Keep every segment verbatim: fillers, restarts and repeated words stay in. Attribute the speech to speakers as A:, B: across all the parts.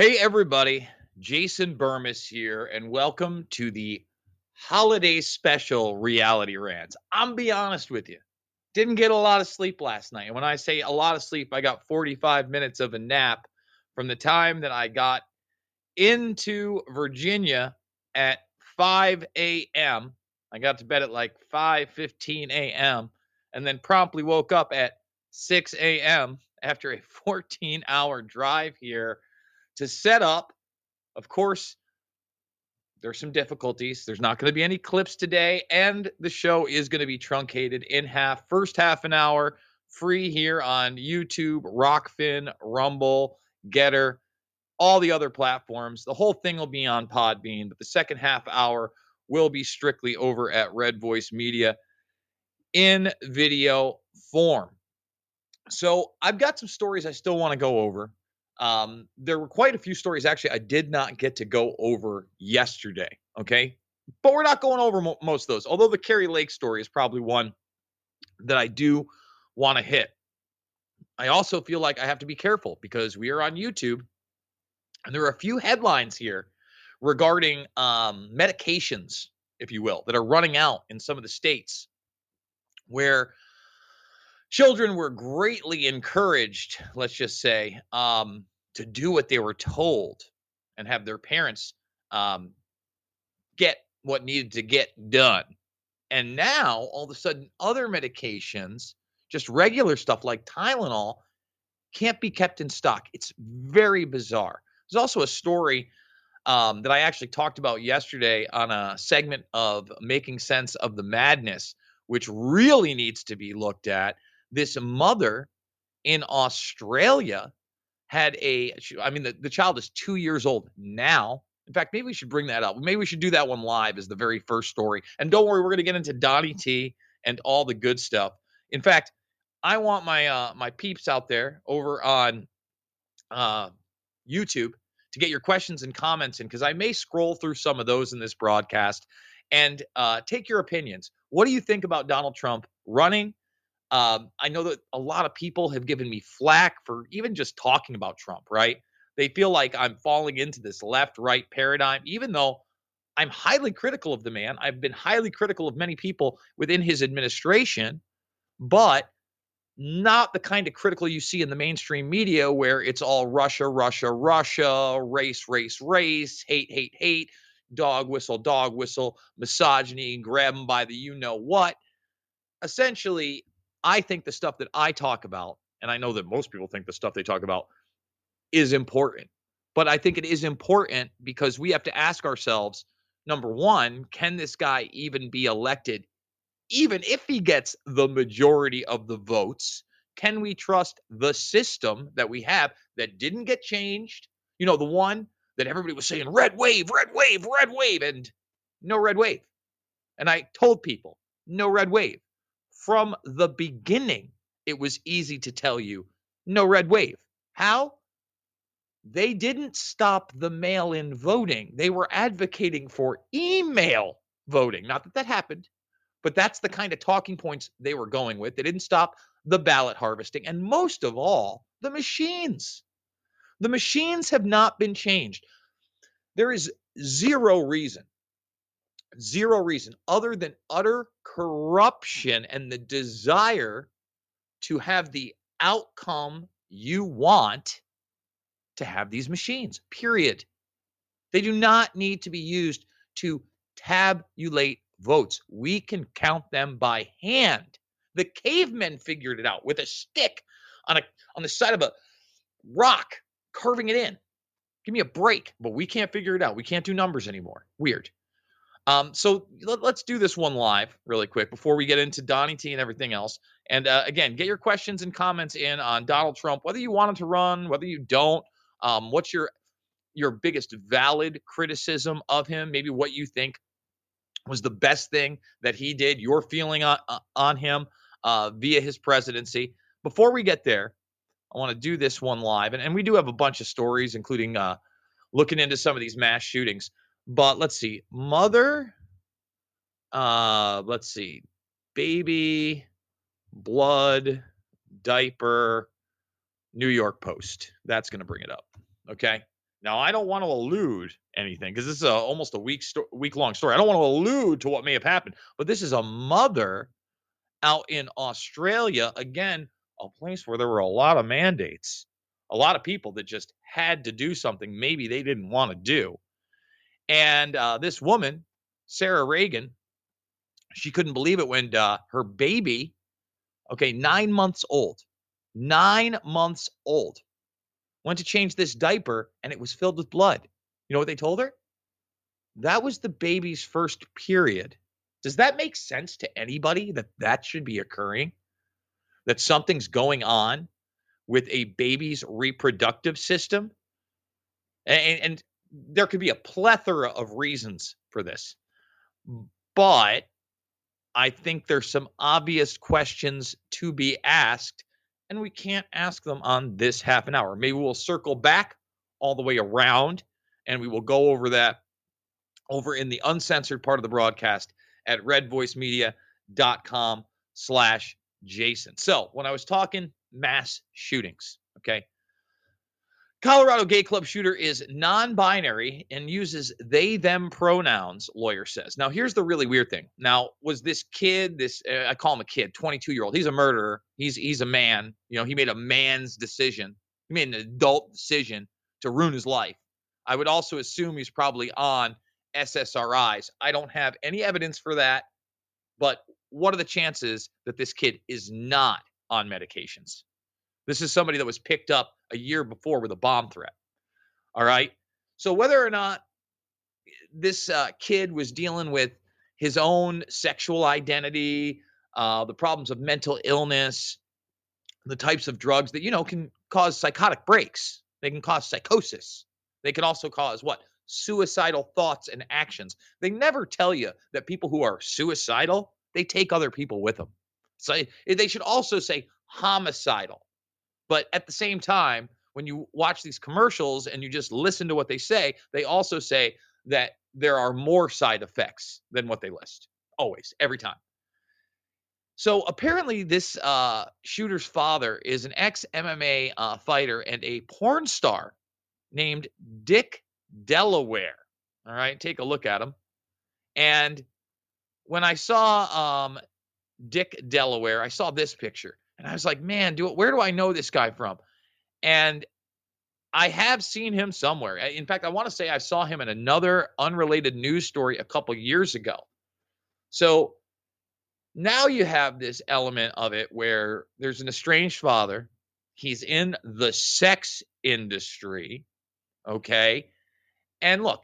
A: Hey, everybody. Jason Burmis here, and welcome to the holiday special reality rants. I'm be honest with you. Didn't get a lot of sleep last night. And when I say a lot of sleep, I got forty-five minutes of a nap from the time that I got into Virginia at five a m. I got to bed at like five fifteen a m and then promptly woke up at six a m after a fourteen hour drive here to set up. Of course, there's some difficulties. There's not going to be any clips today, and the show is going to be truncated in half. First half an hour free here on YouTube, Rockfin, Rumble, Getter, all the other platforms. The whole thing will be on Podbean, but the second half hour will be strictly over at Red Voice Media in video form. So I've got some stories I still want to go over. Um, there were quite a few stories actually I did not get to go over yesterday. Okay, but we're not going over mo- most of those. Although the Kerry Lake story is probably one that I do want to hit. I also feel like I have to be careful because we are on YouTube, and there are a few headlines here regarding um, medications, if you will, that are running out in some of the states where children were greatly encouraged, let's just say, um, to do what they were told and have their parents um, get what needed to get done. And now, all of a sudden, other medications, just regular stuff like Tylenol, can't be kept in stock. It's very bizarre. There's also a story um, that I actually talked about yesterday on a segment of Making Sense of the Madness, which really needs to be looked at. This mother in Australia had a, I mean, the, the child is two years old now. In fact, maybe we should bring that up. Maybe we should do that one live as the very first story. And don't worry, we're going to get into Donnie T and all the good stuff. In fact, I want my uh, my peeps out there over on uh, YouTube to get your questions and comments in because I may scroll through some of those in this broadcast and uh, take your opinions. What do you think about Donald Trump running? Um, I know that a lot of people have given me flack for even just talking about Trump, right? They feel like I'm falling into this left right paradigm, even though I'm highly critical of the man. I've been highly critical of many people within his administration, but not the kind of critical you see in the mainstream media where it's all Russia, Russia, Russia, race, race, race, hate, hate, hate, dog whistle, dog whistle, misogyny, grab them by the you know what. Essentially, I think the stuff that I talk about, and I know that most people think the stuff they talk about is important, but I think it is important because we have to ask ourselves number one, can this guy even be elected even if he gets the majority of the votes? Can we trust the system that we have that didn't get changed? You know, the one that everybody was saying, red wave, red wave, red wave, and no red wave. And I told people, no red wave. From the beginning, it was easy to tell you, no red wave. How? They didn't stop the mail in voting. They were advocating for email voting. Not that that happened, but that's the kind of talking points they were going with. They didn't stop the ballot harvesting. And most of all, the machines. The machines have not been changed. There is zero reason, zero reason other than utter corruption and the desire to have the outcome you want to have these machines, period. They do not need to be used to tabulate votes. We can count them by hand. The cavemen figured it out with a stick on a on the side of a rock, carving it in. Give me a break. But we can't figure it out. We can't do numbers anymore. Weird. Um, so let, us do this one live really quick before we get into Donnie T and everything else. And uh, again, get your questions and comments in on Donald Trump, whether you want him to run, whether you don't. Um, what's your your biggest valid criticism of him? Maybe what you think was the best thing that he did, your feeling on, uh, on him uh, via his presidency. Before we get there, I want to do this one live. And, and we do have a bunch of stories, including uh, looking into some of these mass shootings. But let's see. Mother, uh, let's see. Baby, blood, diaper, New York Post. That's going to bring it up. Okay. Now, I don't want to allude anything because this is a, almost a week sto- week long story. I don't want to allude to what may have happened, but this is a mother out in Australia, again, a place where there were a lot of mandates, a lot of people that just had to do something maybe they didn't want to do. And uh, this woman, Sarah Reagan, she couldn't believe it when uh, her baby, okay, nine months old, nine months old, went to change this diaper and it was filled with blood. You know what they told her? That was the baby's first period. Does that make sense to anybody that that should be occurring? That something's going on with a baby's reproductive system? And, and there could be a plethora of reasons for this. But I think there's some obvious questions to be asked, and we can't ask them on this half an hour. Maybe we'll circle back all the way around and we will go over that over in the uncensored part of the broadcast at redvoicemedia.com slash Jason. So when I was talking mass shootings, okay, Colorado gay club shooter is non-binary and uses they them pronouns, lawyer says. Now here's the really weird thing. Now, was this kid, this uh, I call him a kid, twenty-two year old, he's a murderer, he's he's a man, you know, he made a man's decision, he made an adult decision to ruin his life. I would also assume he's probably on S S R Is. I don't have any evidence for that, but what are the chances that this kid is not on medications? This is somebody that was picked up a year before with a bomb threat. All right. So whether or not this uh, kid was dealing with his own sexual identity, uh, the problems of mental illness, the types of drugs that, you know, can cause psychotic breaks, they can cause psychosis. They can also cause what? Suicidal thoughts and actions. They never tell you that people who are suicidal, they take other people with them. So they should also say homicidal. But at the same time, when you watch these commercials and you just listen to what they say, they also say that there are more side effects than what they list. Always, every time. So apparently, this uh, shooter's father is an ex M M A uh, fighter and a porn star named Dick Delaware. All right, take a look at him. And when I saw um, Dick Delaware, I saw this picture, and I was like, "Man, do it. Where do I know this guy from?" And I have seen him somewhere. In fact, I want to say I saw him in another unrelated news story a couple years ago. So now you have this element of it where there's an estranged father. He's in the sex industry. Okay. And look,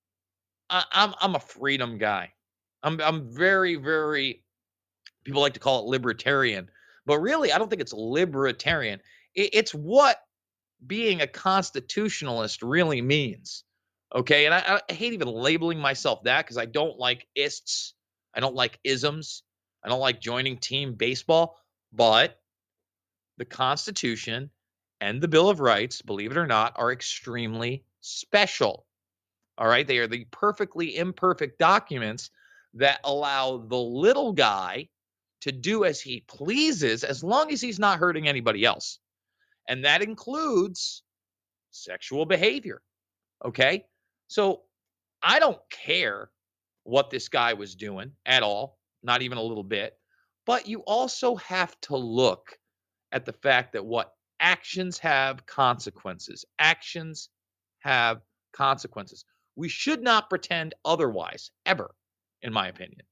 A: I, I'm I'm a freedom guy. I'm I'm very, very, people like to call it libertarian, but really I don't think it's libertarian. It, it's what being a constitutionalist really means. Okay. And I, I hate even labeling myself that because I don't like ists. I don't like isms. I don't like joining team baseball. But the Constitution and the Bill of Rights, believe it or not, are extremely special. All right. They are the perfectly imperfect documents that allow the little guy to do as he pleases as long as he's not hurting anybody else. And that includes sexual behavior. Okay. So I don't care what this guy was doing at all, not even a little bit. But you also have to look at the fact that what actions have consequences. Actions have consequences. We should not pretend otherwise, ever, in my opinion.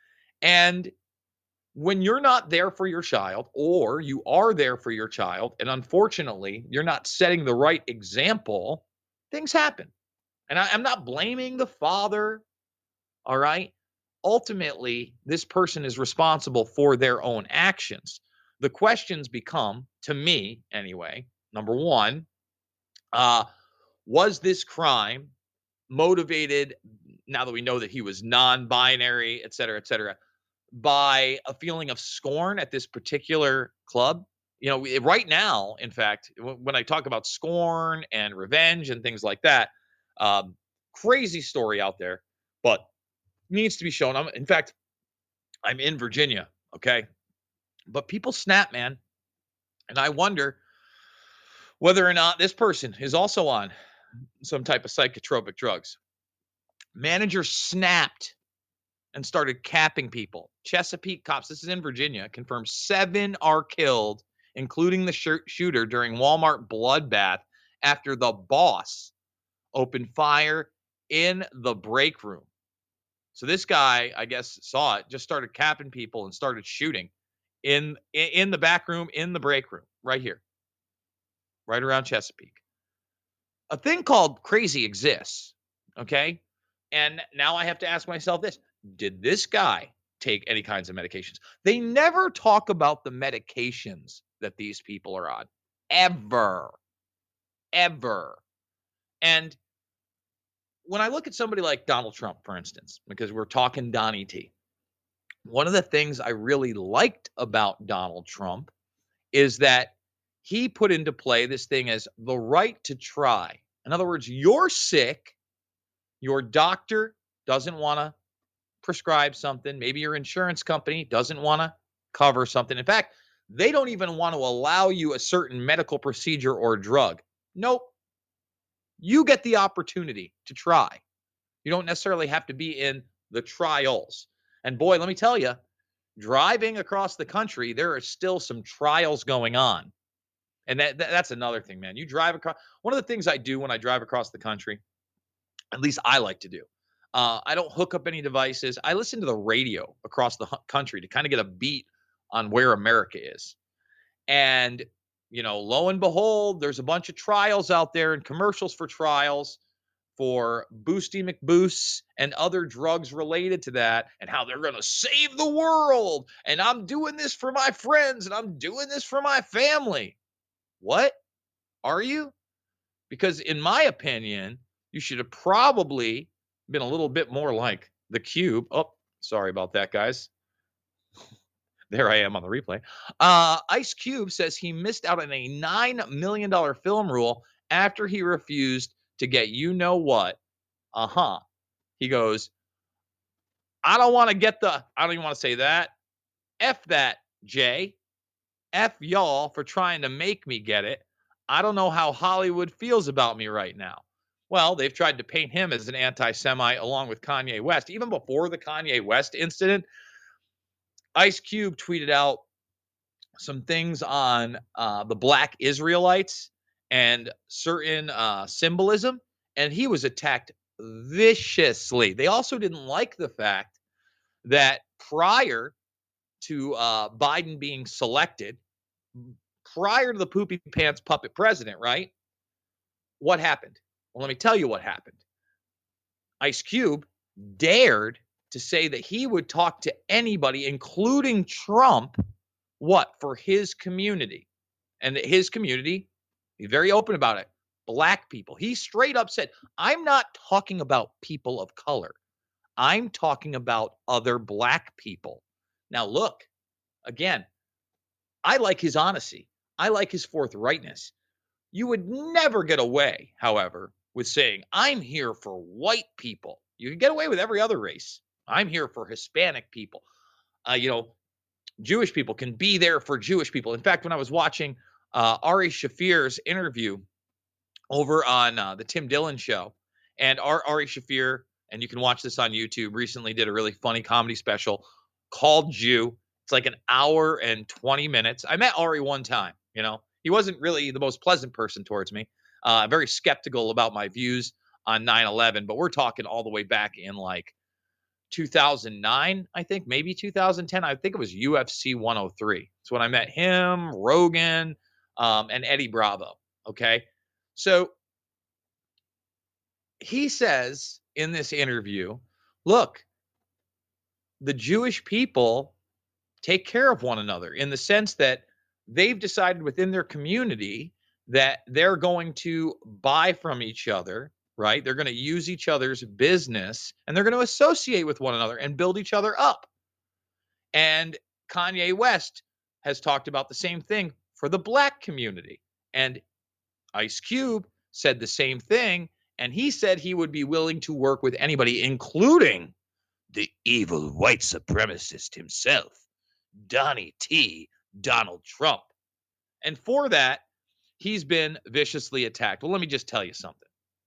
A: And when you're not there for your child, or you are there for your child, and unfortunately, you're not setting the right example, things happen. And I, I'm not blaming the father. All right. Ultimately, this person is responsible for their own actions. The questions become, to me anyway, number one, uh, was this crime motivated, now that we know that he was non binary, et cetera, et cetera, by a feeling of scorn at this particular club? You know, we, right now, in fact, when I talk about scorn and revenge and things like that, um, crazy story out there, but needs to be shown. I'm, in fact, I'm in Virginia, okay? But people snap, man. And I wonder whether or not this person is also on some type of psychotropic drugs. Manager snapped and started capping people. Chesapeake cops, this is in Virginia, confirmed seven are killed, including the sh- shooter during Walmart bloodbath after the boss opened fire in the break room. So this guy, I guess, saw it, just started capping people and started shooting in in the back room, in the break room, right here, right around Chesapeake. A thing called crazy exists, okay? And now I have to ask myself this: did this guy take any kinds of medications? They never talk about the medications that these people are on, ever, ever. And when I look at somebody like Donald Trump, for instance, because we're talking Donnie T, one of the things I really liked about Donald Trump is that he put into play this thing as the right to try. In other words, you're sick, your doctor doesn't want to prescribe something, maybe your insurance company doesn't want to cover something. In fact, they don't even want to allow you a certain medical procedure or drug. Nope. You get the opportunity to try. You don't necessarily have to be in the trials. And boy, let me tell you, driving across the country, there are still some trials going on. And that, that that's another thing, man. You drive across. One of the things I do when I drive across the country, at least I like to do, uh, I don't hook up any devices. I listen to the radio across the country to kind of get a beat on where America is. And, you know, lo and behold, there's a bunch of trials out there and commercials for trials for Boosty McBoosts and other drugs related to that, and how they're going to save the world. And I'm doing this for my friends and I'm doing this for my family. What? Are you? Because in my opinion, you should have probably been a little bit more like the Cube. Oh, sorry about that, guys. There I am on the replay. Uh, Ice Cube says he missed out on a nine million dollars film rule after he refused to get you know what. Uh-huh. He goes, I don't want to get the, I don't even want to say that. F that, Jay. F y'all for trying to make me get it. I don't know how Hollywood feels about me right now. Well, they've tried to paint him as an anti-Semite along with Kanye West. Even before the Kanye West incident, Ice Cube tweeted out some things on uh, the Black Israelites and certain uh, symbolism, and he was attacked viciously. They also didn't like the fact that prior to uh, Biden being selected, prior to the poopy pants puppet president, right? What happened? Well, let me tell you what happened. Ice Cube dared to say that he would talk to anybody, including Trump, what, for his community. And his community, he's very open about it, black people. He straight up said, I'm not talking about people of color. I'm talking about other black people. Now, look, again, I like his honesty. I like his forthrightness. You would never get away, however, with saying, I'm here for white people. You can get away with every other race. I'm here for Hispanic people. Uh, you know, Jewish people can be there for Jewish people. In fact, when I was watching uh, Ari Shafir's interview over on uh, the Tim Dillon show, and Ari Shafir, and you can watch this on YouTube, recently did a really funny comedy special called Jew. It's like an hour and twenty minutes. I met Ari one time, you know. He wasn't really the most pleasant person towards me. Uh, very skeptical about my views on nine eleven, but we're talking all the way back in like two thousand nine, I think, maybe two thousand ten. I think it was U F C one oh three. It's when I met him, Rogan, um, and Eddie Bravo. Okay. So he says in this interview, look, the Jewish people take care of one another in the sense that they've decided within their community that they're going to buy from each other, right? They're going to use each other's business and they're going to associate with one another and build each other up. And Kanye West has talked about the same thing for the black community. And Ice Cube said the same thing. And he said he would be willing to work with anybody, including the evil white supremacist himself, Donnie T, Donald Trump. And for that, he's been viciously attacked. Well, let me just tell you something.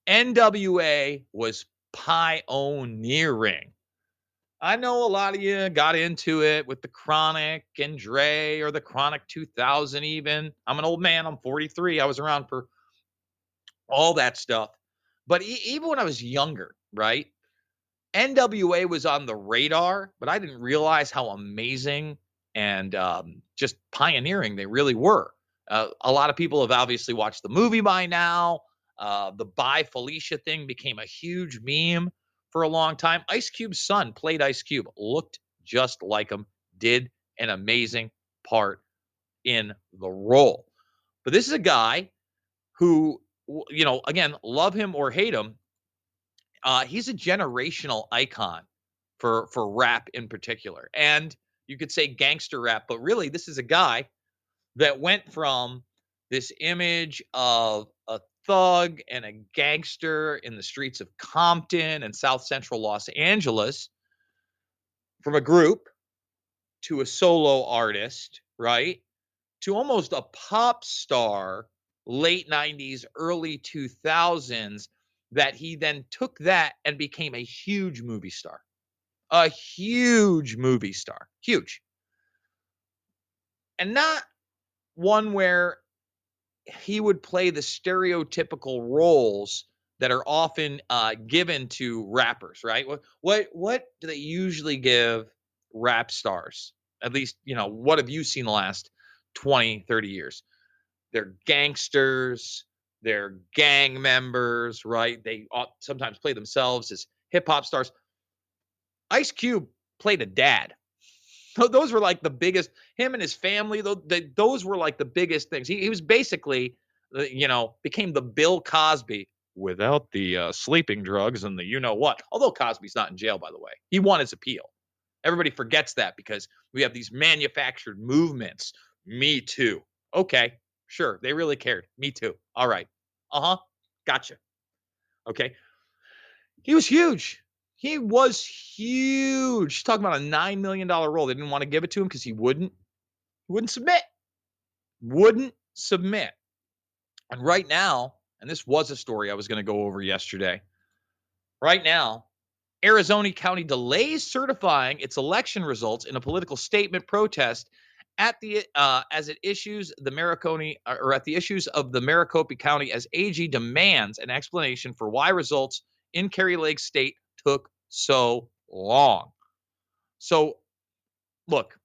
A: N W A was pioneering. I know a lot of you got into it with the Chronic and Dre or the Chronic two thousand even. I'm an old man. I'm forty-three. I was around for all that stuff. But e- even when I was younger, right? N W A was on the radar, but I didn't realize how amazing and um, just pioneering they really were. Uh, a lot of people have obviously watched the movie by now. Uh, the Bye Felicia thing became a huge meme for a long time. Ice Cube's son played Ice Cube, looked just like him, did an amazing part in the role. But this is a guy who, you know, again, love him or hate him, uh, he's a generational icon for for rap in particular, and you could say gangster rap, but really this is a guy that went from this image of a thug and a gangster in the streets of Compton and South Central Los Angeles, from a group to a solo artist, right? To almost a pop star, late nineties, early two thousands, that he then took that and became a huge movie star. A huge movie star. Huge. And not one where he would play the stereotypical roles that are often uh, given to rappers, right? What what what do they usually give rap stars? At least, you know, what have you seen the last twenty, thirty years? They're gangsters, they're gang members, right? They sometimes play themselves as hip hop stars. Ice Cube played a dad. Those were like the biggest, him and his family, those were like the biggest things. He, he was basically, uh, you know, became the Bill Cosby without the uh, sleeping drugs and the you know what. Although Cosby's not in jail, by the way. He won his appeal. Everybody forgets that because we have these manufactured movements. Me too. Okay, sure. They really cared. Me too. All right. Uh huh. Gotcha. Okay. He was huge. He was huge. Talking about a nine million dollars role. They didn't want to give it to him because he wouldn't. He wouldn't submit. Wouldn't submit. And right now, and this was a story I was going to go over yesterday. Right now, Arizona County delays certifying its election results in a political statement protest at the uh, as it issues the Maricopa or at the issues of the Maricopa County as A G demands an explanation for why results in Kari Lake State took so long. So, look,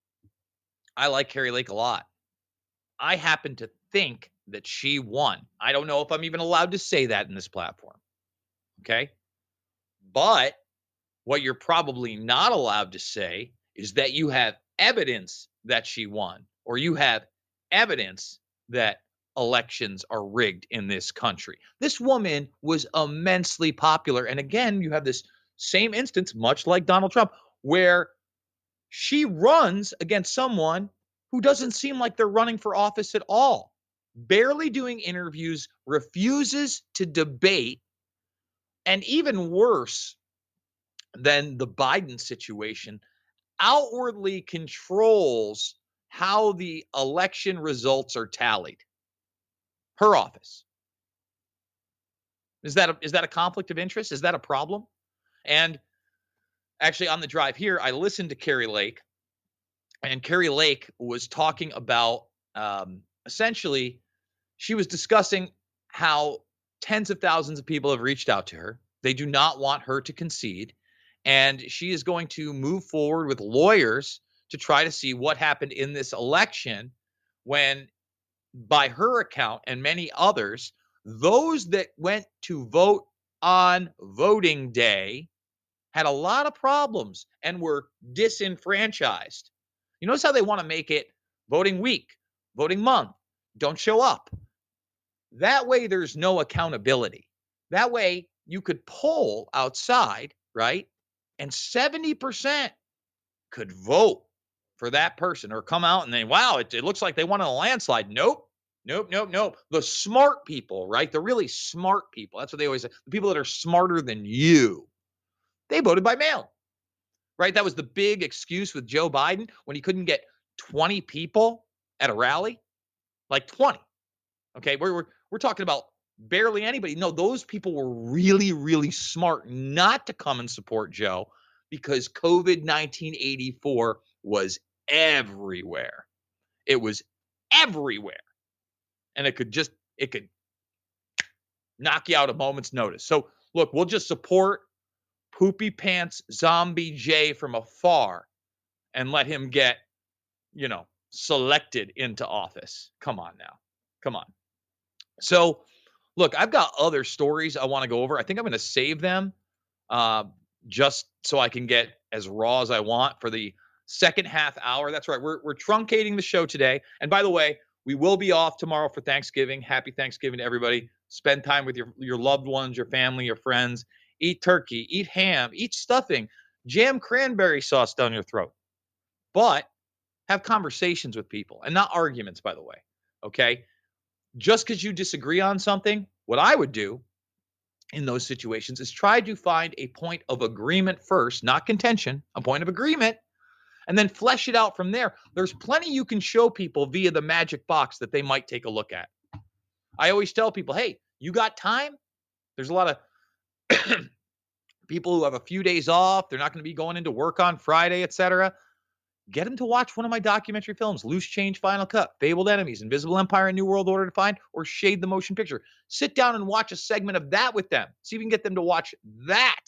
A: I like Kari Lake a lot. I happen to think that she won. I don't know if I'm even allowed to say that in this platform. Okay. But what you're probably not allowed to say is that you have evidence that she won, or you have evidence that elections are rigged in this country. This woman was immensely popular. And again, you have this same instance, much like Donald Trump, where she runs against someone who doesn't seem like they're running for office at all, barely doing interviews, refuses to debate, and even worse than the Biden situation, outwardly controls how the election results are tallied. Her office. Is that a, is that a conflict of interest? Is that a problem? And actually, on the drive here, I listened to Kari Lake, and Kari Lake was talking about um, essentially, she was discussing how tens of thousands of people have reached out to her. They do not want her to concede. And she is going to move forward with lawyers to try to see what happened in this election when, by her account and many others, those that went to vote on voting day had a lot of problems and were disenfranchised. You notice how they want to make it voting week, voting month, don't show up. That way, there's no accountability. That way, you could poll outside, right? And seventy percent could vote for that person or come out and then, wow, it, it looks like they won a landslide. Nope. Nope, nope, nope. The smart people, right? The really smart people. That's what they always say. The people that are smarter than you, they voted by mail, right? That was the big excuse with Joe Biden when he couldn't get twenty people at a rally, like twenty. Okay, we're we're, we're talking about barely anybody. No, those people were really, really smart not to come and support Joe because COVID nineteen eighty-four was everywhere. It was everywhere. And it could just, it could knock you out a moment's notice. So look, we'll just support Poopy Pants Zombie J from afar and let him get, you know, selected into office. Come on now. Come on. So look, I've got other stories I want to go over. I think I'm going to save them uh, just so I can get as raw as I want for the second half hour. That's right. We're, we're truncating the show today. And by the way, we will be off tomorrow for Thanksgiving. Happy Thanksgiving to everybody. Spend time with your, your loved ones, your family, your friends. Eat turkey, eat ham, eat stuffing, jam cranberry sauce down your throat. But have conversations with people and not arguments, by the way. Okay. Just because you disagree on something, what I would do in those situations is try to find a point of agreement first, not contention, a point of agreement, and then flesh it out from there. There's plenty you can show people via the magic box that they might take a look at. I always tell people, hey, you got time? There's a lot of people who have a few days off. They're not going to be going into work on Friday, et cetera. Get them to watch one of my documentary films, Loose Change, Final Cut, Fabled Enemies, Invisible Empire, and New World Order Defined, or Shade the Motion Picture. Sit down and watch a segment of that with them. See if you can get them to watch that.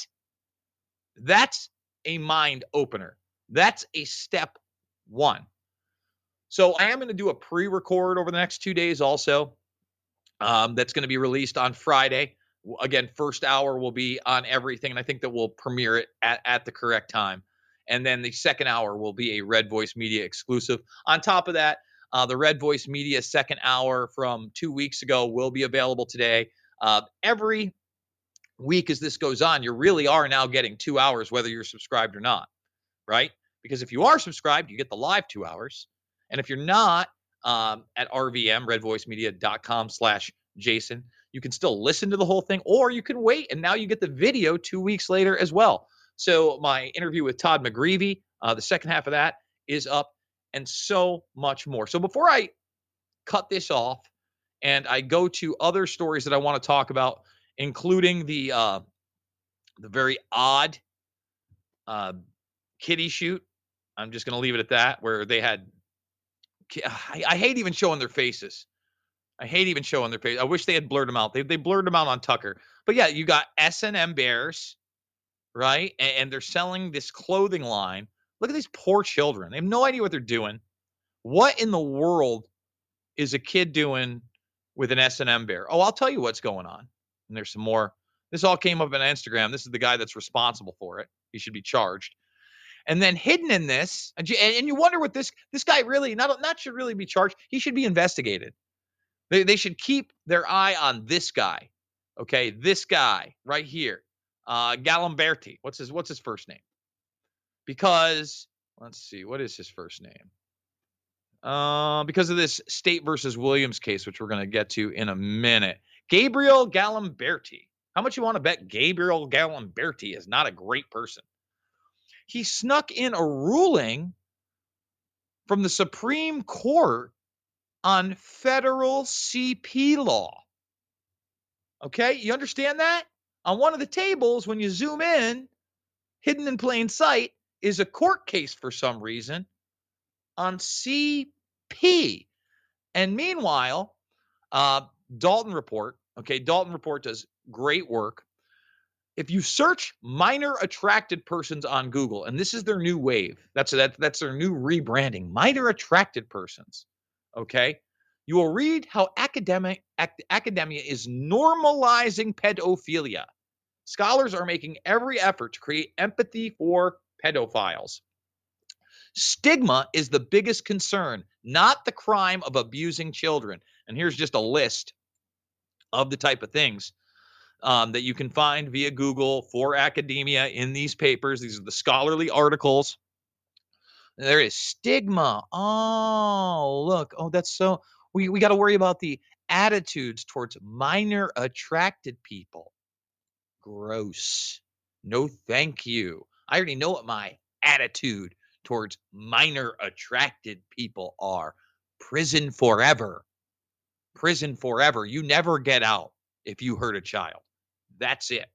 A: That's a mind opener. That's a step one. So I am going to do a pre-record over the next two days also. Um, that's going to be released on Friday. Again, first hour will be on everything, and I think that we'll premiere it at, at the correct time. And then the second hour will be a Red Voice Media exclusive. On top of that, uh, the Red Voice Media second hour from two weeks ago will be available today. Uh, every week as this goes on, you really are now getting two hours, whether you're subscribed or not, right? Because if you are subscribed, you get the live two hours. And if you're not, um, at R V M, redvoicemedia.com slash Jason, you can still listen to the whole thing, or you can wait, and now you get the video two weeks later as well. So my interview with Todd McGreevy, uh, the second half of that is up, and so much more. So before I cut this off and I go to other stories that I want to talk about, including the uh, the very odd uh, kiddie shoot, I'm just going to leave it at that, where they had, I, I hate even showing their faces. I hate even showing their face. I wish they had blurred them out. They they blurred them out on Tucker. But yeah, you got S and M Bears, right? And, and they're selling this clothing line. Look at these poor children. They have no idea what they're doing. What in the world is a kid doing with an S and M bear? Oh, I'll tell you what's going on. And there's some more. This all came up on Instagram. This is the guy that's responsible for it. He should be charged. And then hidden in this, and you, and you wonder what this this guy really not not should really be charged. He should be investigated. They they should keep their eye on this guy. Okay, this guy right here, uh, Galimberti. What's his What's his first name? Because let's see, what is his first name? Uh, because of this State versus Williams case, which we're going to get to in a minute. Gabriel Galimberti. How much you want to bet Gabriel Galimberti is not a great person? He snuck in a ruling from the Supreme Court on federal C P law. Okay, you understand that? On one of the tables, when you zoom in, hidden in plain sight, is a court case for some reason on C P. And meanwhile, uh, Dalton Report, okay, Dalton Report does great work. If you search minor attracted persons on Google, and this is their new wave, that's that, that's their new rebranding, minor attracted persons, okay, you will read how academic ac- academia is normalizing pedophilia. Scholars are making every effort to create empathy for pedophiles. Stigma is the biggest concern, not the crime of abusing children. And here's just a list of the type of things um, that you can find via Google for academia in these papers. These are the scholarly articles. There is stigma. Oh, look. Oh, that's so. We, we got to worry about the attitudes towards minor attracted people. Gross. No, thank you. I already know what my attitude towards minor attracted people are. Prison forever. Prison forever. You never get out if you hurt a child. That's it.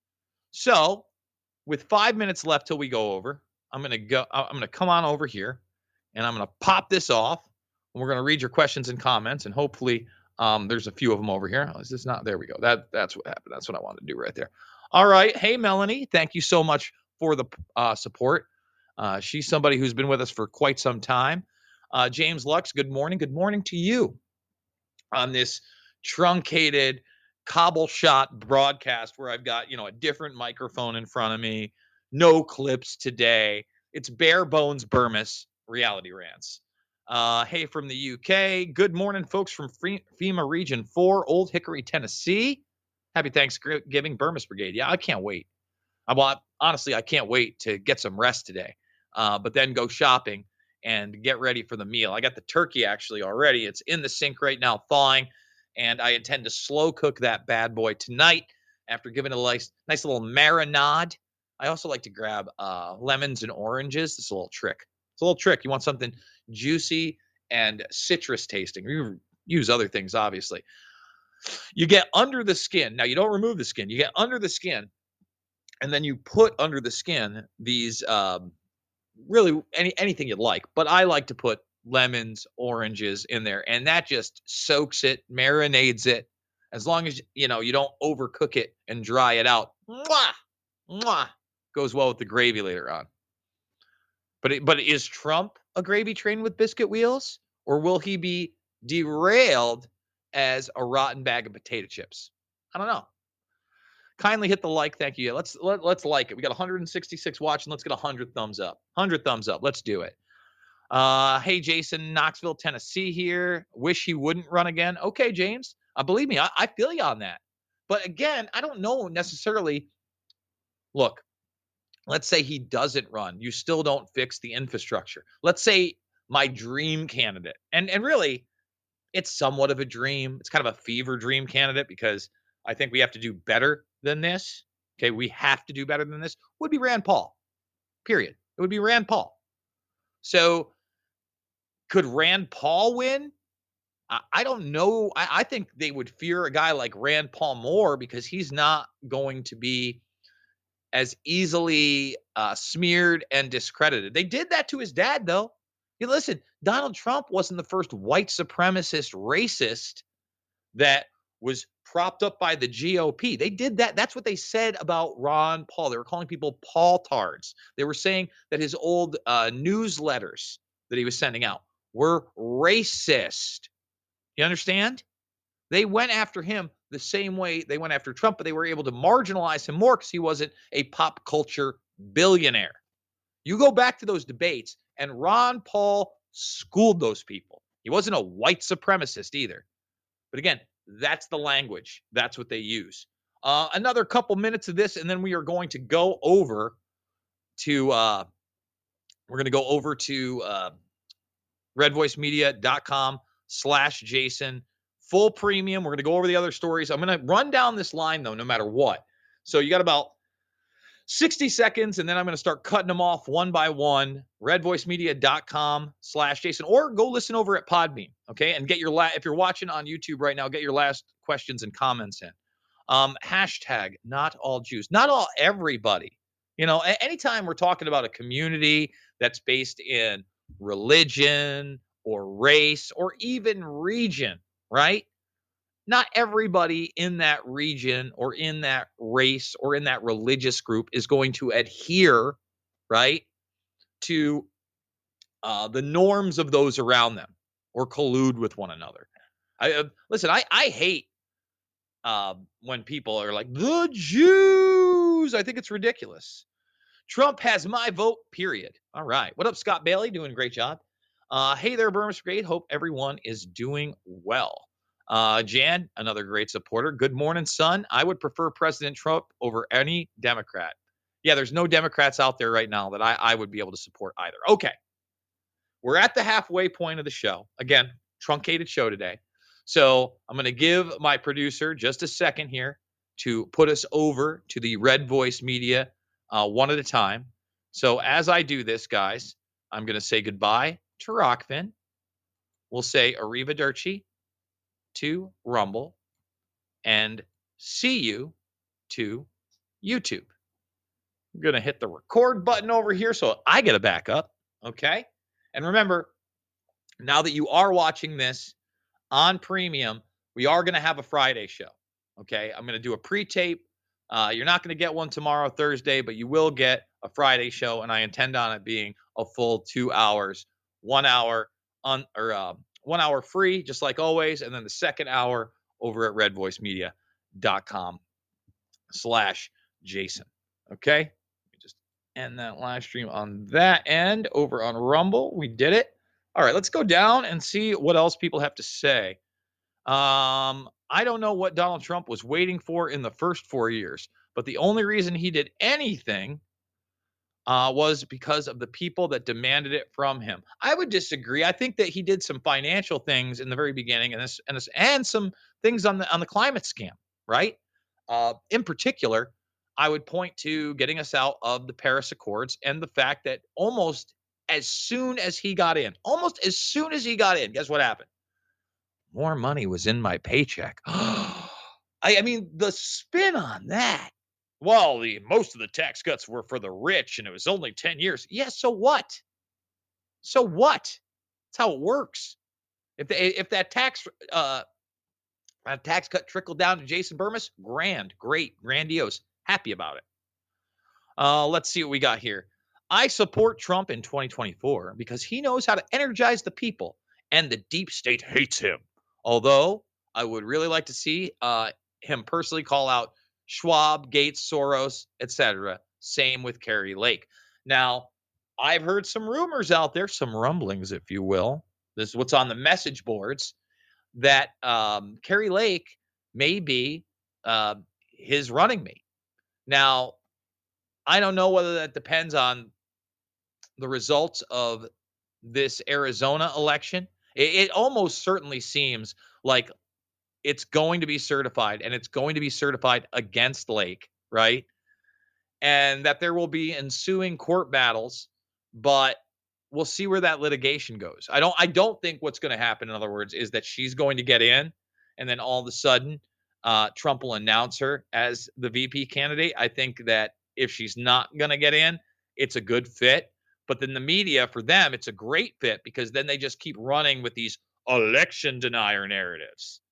A: So, with five minutes left till we go over, I'm gonna go. I'm gonna come on over here, and I'm gonna pop this off. And we're gonna read your questions and comments, and hopefully, um, there's a few of them over here. Oh, is this not? There we go. That that's what happened. That's what I wanted to do right there. All right. Hey, Melanie, thank you so much for the uh, support. Uh, she's somebody who's been with us for quite some time. Uh, James Lux, good morning. Good morning to you on this truncated cobble shot broadcast where I've got, you know, a different microphone in front of me, no clips today. It's bare bones Burmis reality rants. Uh, hey, from the U K. Good morning, folks from FEMA Region four, Old Hickory, Tennessee. Happy Thanksgiving, Burmis Brigade. Yeah, I can't wait. I well, honestly, I can't wait to get some rest today, uh, but then go shopping and get ready for the meal. I got the turkey actually already. It's in the sink right now, thawing, and I intend to slow cook that bad boy tonight after giving it a nice, nice little marinade. I also like to grab uh, lemons and oranges. It's a little trick. It's a little trick. You want something juicy and citrus tasting. You use other things, obviously. You get under the skin. Now, you don't remove the skin. You get under the skin, and then you put under the skin these um, really any anything you'd like, but I like to put lemons, oranges in there, and that just soaks it, marinades it. As long as you know you don't overcook it and dry it out, mwah, mwah, goes well with the gravy later on. But it, but is Trump a gravy train with biscuit wheels, or will he be derailed as a rotten bag of potato chips? I don't know. Kindly hit the like. Thank you. Let's let, let's like it. We got one hundred sixty-six watching. Let's get one hundred thumbs up. one hundred thumbs up. Let's do it. Uh, hey, Jason, Knoxville, Tennessee here. Wish he wouldn't run again. Okay, James. Uh, believe me, I, I feel you on that. But again, I don't know necessarily. Look, let's say he doesn't run. You still don't fix the infrastructure. Let's say my dream candidate, and and really, it's somewhat of a dream. It's kind of a fever dream candidate because I think we have to do better than this. Okay, we have to do better than this. Would be Rand Paul. Period. It would be Rand Paul. So could Rand Paul win? I, I don't know. I, I think they would fear a guy like Rand Paul more because he's not going to be as easily uh, smeared and discredited. They did that to his dad, though. Hey, listen, Donald Trump wasn't the first white supremacist racist that was propped up by the G O P. They did that. That's what they said about Ron Paul. They were calling people Paul-tards. They were saying that his old uh, newsletters that he was sending out were racist. You understand? They went after him the same way they went after Trump, but they were able to marginalize him more because he wasn't a pop culture billionaire. You go back to those debates, and Ron Paul schooled those people. He wasn't a white supremacist either. But again, that's the language. That's what they use. Uh, another couple minutes of this, and then we are going to go over to, uh, we're going to go over to uh, redvoicemedia.com slash Jason. Full premium. We're going to go over the other stories. I'm going to run down this line, though, no matter what. So you got about sixty seconds, and then I'm going to start cutting them off one by one. redvoicemedia.com slash Jason, or go listen over at Podbean, okay? And get your, la- if you're watching on YouTube right now, get your last questions and comments in. Um, hashtag not all Jews, not all everybody. You know, a- anytime we're talking about a community that's based in religion or race or even region, right? Not everybody in that region or in that race or in that religious group is going to adhere, right, to uh, the norms of those around them or collude with one another. I uh, listen. I I hate uh, when people are like the Jews. I think it's ridiculous. Trump has my vote. Period. All right. What up, Scott Bailey? Doing a great job. Uh, hey there, Burmis Brigade. Hope everyone is doing well. Uh, Jan, another great supporter. Good morning, son. I would prefer President Trump over any Democrat. Yeah, there's no Democrats out there right now that I, I would be able to support either. Okay. We're at the halfway point of the show. Again, truncated show today. So I'm going to give my producer just a second here to put us over to the Red Voice Media uh, one at a time. So as I do this, guys, I'm going to say goodbye to Rockfin. We'll say arrivederci to Rumble, and see you to YouTube. I'm going to hit the record button over here so I get a backup. Okay. And remember, now that you are watching this on premium, we are going to have a Friday show. Okay. I'm going to do a pre tape. Uh, you're not going to get one tomorrow, Thursday, but you will get a Friday show. And I intend on it being a full two hours, one hour on or uh, one hour free, just like always. And then the second hour over at red voice media dot com slash Jason. Okay. Just end that live stream on that end over on Rumble. We did it. All right, let's go down and see what else people have to say. Um, I don't know what Donald Trump was waiting for in the first four years, but the only reason he did anything uh, was because of the people that demanded it from him. I would disagree. I think that he did some financial things in the very beginning, and this and this and some things on the on the climate scam, right? Uh, in particular, I would point to getting us out of the Paris Accords and the fact that almost as soon as he got in, almost as soon as he got in, guess what happened? More money was in my paycheck. I, I mean, the spin on that. Well, the most of the tax cuts were for the rich, and it was only ten years. Yeah, so what? So what? That's how it works. If they, if that tax uh that tax cut trickled down to Jason Burmis, grand, great, grandiose, happy about it. Uh, let's see what we got here. I support Trump in twenty twenty-four because he knows how to energize the people, and the deep state hates him. Although I would really like to see uh, him personally call out Schwab, Gates, Soros, et cetera. Same with Kari Lake. Now, I've heard some rumors out there, some rumblings, if you will. This is what's on the message boards that um, Kari Lake may be uh, his running mate. Now, I don't know whether that depends on the results of this Arizona election. It, it almost certainly seems like it's going to be certified, and it's going to be certified against Lake, right? And that there will be ensuing court battles, but we'll see where that litigation goes. I don't I don't think what's going to happen, in other words, is that she's going to get in and then all of a sudden uh, Trump will announce her as the V P candidate. I think that if she's not going to get in, it's a good fit. But then the media, for them, it's a great fit because then they just keep running with these election denier narratives.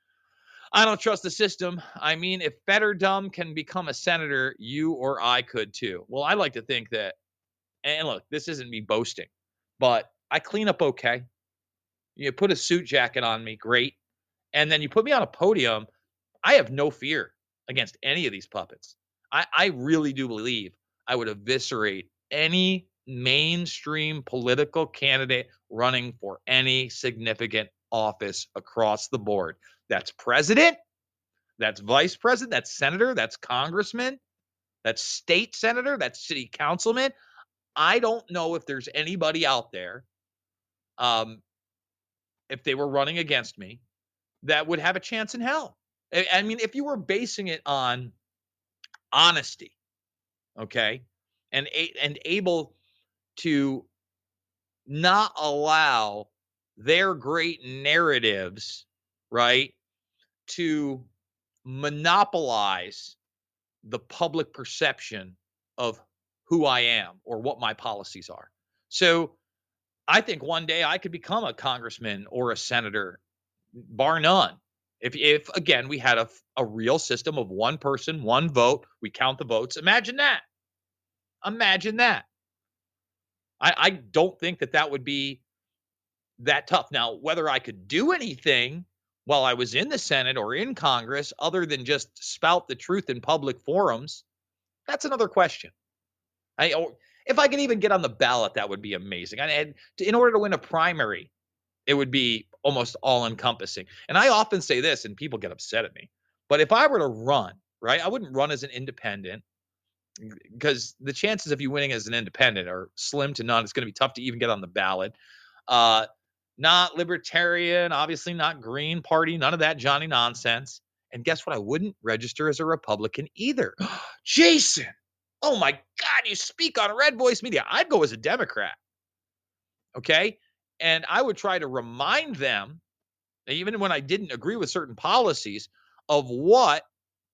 A: I don't trust the system. I mean, if Fetterdumb can become a senator, you or I could too. Well, I like to think that, and look, this isn't me boasting, but I clean up okay. You put a suit jacket on me, great. And then you put me on a podium, I have no fear against any of these puppets. I, I really do believe I would eviscerate any mainstream political candidate running for any significant office across the board. That's president, that's vice president, that's senator, that's congressman, that's state senator, that's city councilman. I don't know if there's anybody out there, um, if they were running against me, that would have a chance in hell. I, I mean, if you were basing it on honesty, okay, and and able to not allow their great narratives, right, to monopolize the public perception of who I am or what my policies are. So I think one day I could become a congressman or a senator, bar none. If, if again, we had a, a real system of one person, one vote, we count the votes. Imagine that. Imagine that. I, I don't think that that would be that tough. Now, whether I could do anything while I was in the Senate or in Congress other than just spout the truth in public forums, that's another question. I, or if I could even get on the ballot, that would be amazing. And in order to win a primary, it would be almost all encompassing. And I often say this, and people get upset at me, but if I were to run, right, I wouldn't run as an independent because the chances of you winning as an independent are slim to none. It's going to be tough to even get on the ballot. Uh, not libertarian, obviously not Green Party, none of that Johnny nonsense. And guess what? I wouldn't register as a Republican either. Jason, oh my God, you speak on Red Voice Media. I'd go as a Democrat. Okay. And I would try to remind them, even when I didn't agree with certain policies, of what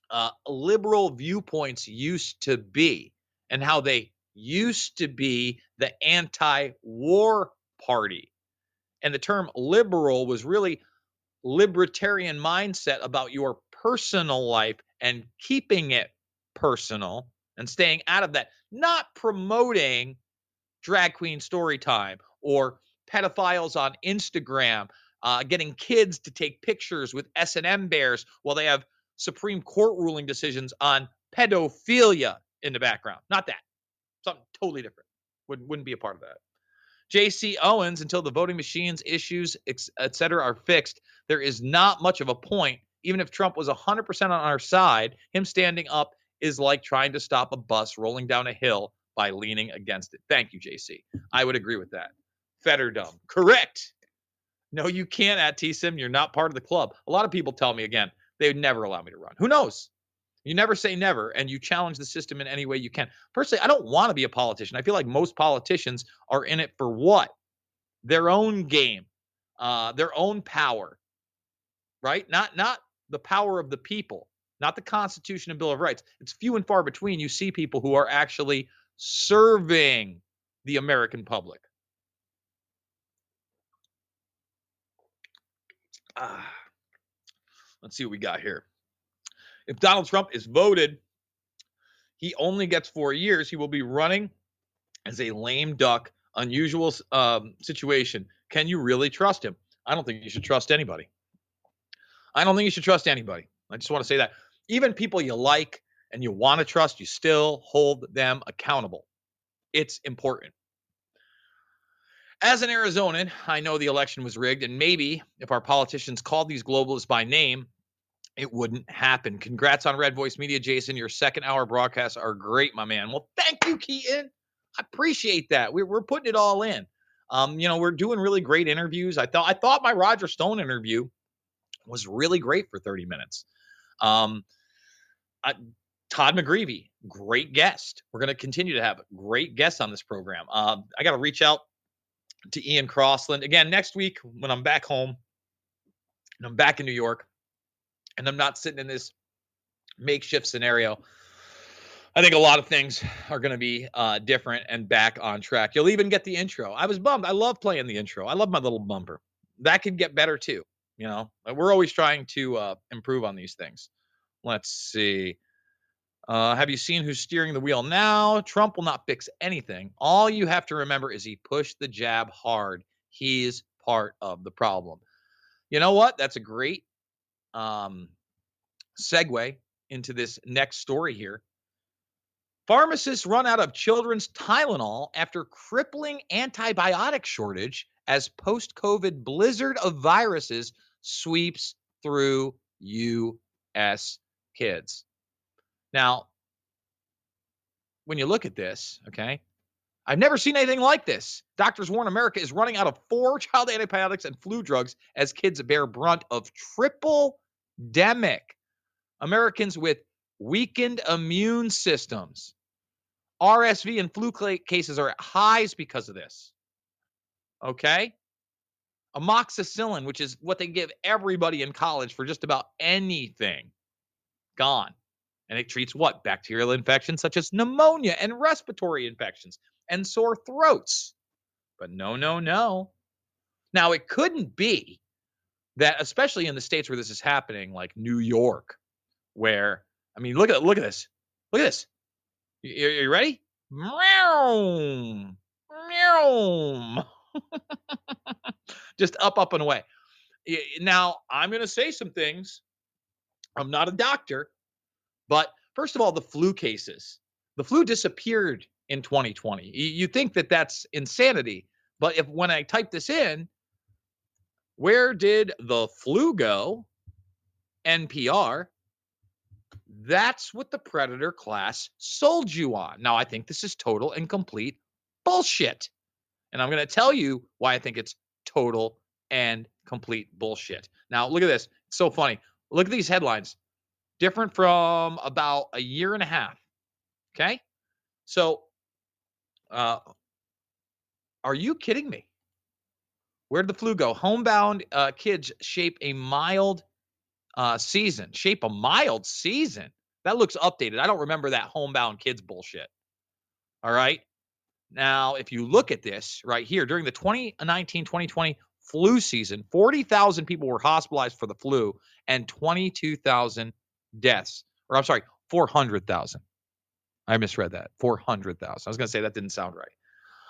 A: uh, liberal viewpoints used to be and how they used to be the anti-war party. And the term liberal was really libertarian mindset about your personal life and keeping it personal and staying out of that, not promoting drag queen story time or pedophiles on Instagram, uh, getting kids to take pictures with S and M bears while they have Supreme Court ruling decisions on pedophilia in the background. Not that. Something totally different. Wouldn't, wouldn't be a part of that. J C Owens, until the voting machines issues, et cetera, are fixed, there is not much of a point. Even if Trump was one hundred percent on our side, him standing up is like trying to stop a bus rolling down a hill by leaning against it. Thank you, J C. I would agree with that. Fetterdom. Correct. No, you can't at T Sim. You're not part of the club. A lot of people tell me, again, they would never allow me to run. Who knows? You never say never, and you challenge the system in any way you can. Personally, I don't want to be a politician. I feel like most politicians are in it for what? Their own game, uh, their own power, right? Not not the power of the people, not the Constitution and Bill of Rights. It's few and far between you see people who are actually serving the American public. Ah, let's see what we got here. If Donald Trump is voted, he only gets four years. He will be running as a lame duck, unusual um, situation. Can you really trust him? I don't think you should trust anybody. I don't think you should trust anybody. I just want to say that. Even people you like and you want to trust, you still hold them accountable. It's important. As an Arizonan, I know the election was rigged, and maybe if our politicians called these globalists by name, it wouldn't happen. Congrats on Red Voice Media, Jason. Your second hour broadcasts are great, my man. Well, thank you, Keaton. I appreciate that. We're, we're putting it all in. Um, you know, we're doing really great interviews. I thought I thought my Roger Stone interview was really great for thirty minutes. Um, I, Todd McGreevy, great guest. We're going to continue to have great guests on this program. Uh, I got to reach out to Ian Crossland again next week when I'm back home and I'm back in New York and I'm not sitting in this makeshift scenario. I think a lot of things are going to be uh, different and back on track. You'll even get the intro. I was bummed. I love playing the intro. I love my little bumper. That could get better too. You know, we're always trying to uh, improve on these things. Let's see. Uh, have you seen who's steering the wheel now? Trump will not fix anything. All you have to remember is he pushed the jab hard. He's part of the problem. You know what? That's a great um, segue into this next story here. Pharmacists run out of children's Tylenol after crippling antibiotic shortage as post-COVID blizzard of viruses sweeps through U S kids. Now, when you look at this, okay, I've never seen anything like this. Doctors warn America is running out of four child antibiotics and flu drugs as kids bear brunt of triple-demic. Americans with weakened immune systems. R S V and flu cases are at highs because of this. Okay? Amoxicillin, which is what they give everybody in college for just about anything, gone. And it treats what? Bacterial infections such as pneumonia and respiratory infections and sore throats. But no, no, no. Now, it couldn't be that, especially in the states where this is happening, like New York, where, I mean, look at look at this. Look at this. You, you ready? Meow. Meow. Just up, up, and away. Now, I'm going to say some things. I'm not a doctor, but first of all, the flu cases. The flu disappeared in twenty twenty. You think that that's insanity, but if when I type this in, where did the flu go? N P R. That's what the Predator class sold you on. Now, I think this is total and complete bullshit. And I'm going to tell you why I think it's total and complete bullshit. Now, look at this. It's so funny. Look at these headlines. Different from about a year and a half. Okay? So, uh, are you kidding me? Where did the flu go? Homebound uh, kids shape a mild uh, season. Shape a mild season. That looks updated. I don't remember that homebound kids bullshit. All right. Now, if you look at this right here, during the twenty nineteen twenty twenty flu season, forty thousand people were hospitalized for the flu and twenty-two thousand deaths. Or I'm sorry, four hundred thousand. I misread that. four hundred thousand. I was going to say that didn't sound right.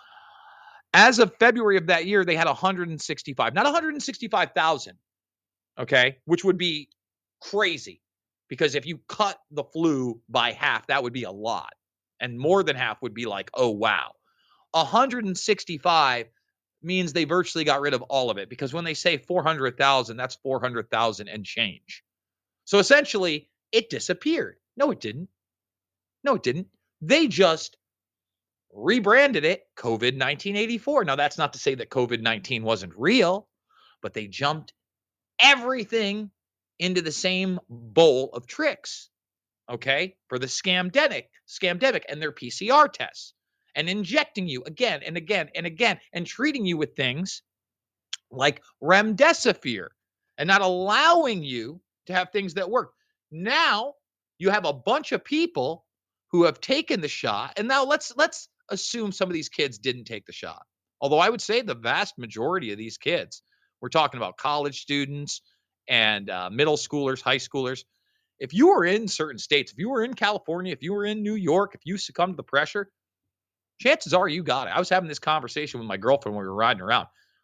A: As of February of that year, they had one hundred sixty-five, not one hundred sixty-five thousand, okay, which would be crazy because if you cut the flu by half, that would be a lot. And more than half would be like, oh, wow. one hundred sixty-five means they virtually got rid of all of it because when they say four hundred thousand, that's four hundred thousand and change. So essentially, it disappeared. No, it didn't. No, it didn't. They just rebranded it COVID nineteen eighty-four. Now, that's not to say that COVID nineteen wasn't real, but they jumped everything into the same bowl of tricks, okay, for the scamdemic, scamdemic and their P C R tests and injecting you again and again and again and treating you with things like remdesivir and not allowing you to have things that work. Now you have a bunch of people who have taken the shot, and now let's let's assume some of these kids didn't take the shot. Although I would say the vast majority of these kids, we're talking about college students and uh, middle schoolers, high schoolers. If you were in certain states, if you were in California, if you were in New York, if you succumbed to the pressure, chances are you got it. I was having this conversation with my girlfriend when we were riding around.